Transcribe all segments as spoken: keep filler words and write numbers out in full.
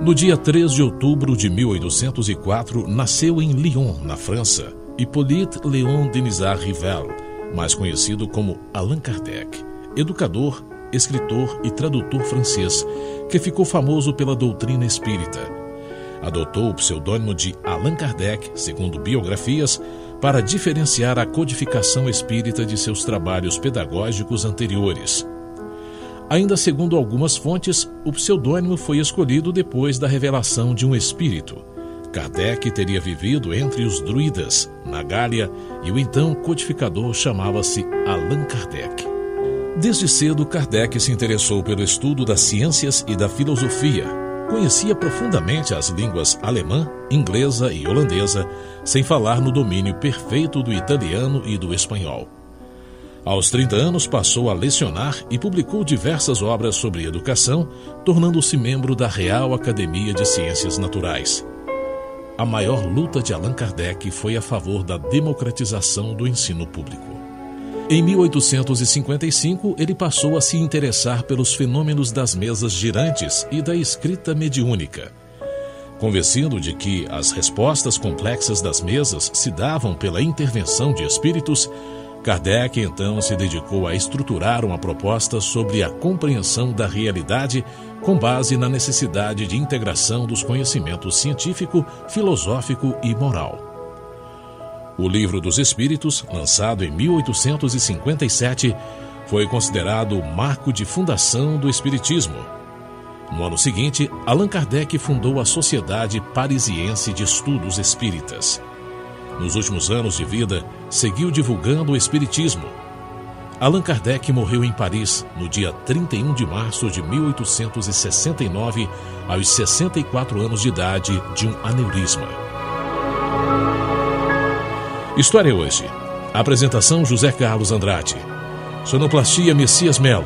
No dia três de outubro de mil oitocentos e quatro, nasceu em Lyon, na França, Hippolyte Léon Denisard Rivel, mais conhecido como Allan Kardec, educador, escritor e tradutor francês, que ficou famoso pela doutrina espírita. Adotou o pseudônimo de Allan Kardec, segundo biografias, para diferenciar a codificação espírita de seus trabalhos pedagógicos anteriores. Ainda segundo algumas fontes, o pseudônimo foi escolhido depois da revelação de um espírito. Kardec teria vivido entre os druidas, na Gália, e o então codificador chamava-se Allan Kardec. Desde cedo, Kardec se interessou pelo estudo das ciências e da filosofia. Conhecia profundamente as línguas alemã, inglesa e holandesa, sem falar no domínio perfeito do italiano e do espanhol. Aos trinta anos, passou a lecionar e publicou diversas obras sobre educação, tornando-se membro da Real Academia de Ciências Naturais. A maior luta de Allan Kardec foi a favor da democratização do ensino público. Em mil oitocentos e cinquenta e cinco, ele passou a se interessar pelos fenômenos das mesas girantes e da escrita mediúnica. Convencido de que as respostas complexas das mesas se davam pela intervenção de espíritos, Kardec então se dedicou a estruturar uma proposta sobre a compreensão da realidade com base na necessidade de integração dos conhecimentos científico, filosófico e moral. O Livro dos Espíritos, lançado em mil oitocentos e cinquenta e sete, foi considerado o marco de fundação do Espiritismo. No ano seguinte, Allan Kardec fundou a Sociedade Parisiense de Estudos Espíritas. Nos últimos anos de vida, seguiu divulgando o Espiritismo. Allan Kardec morreu em Paris no dia trinta e um de março de mil oitocentos e sessenta e nove, aos sessenta e quatro anos de idade, de um aneurisma. História hoje. Apresentação José Carlos Andrade. Sonoplastia Messias Melo.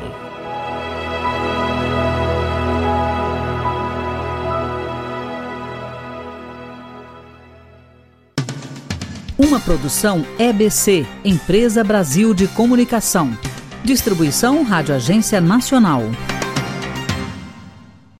Uma produção E B C, Empresa Brasil de Comunicação. Distribuição Rádio Agência Nacional.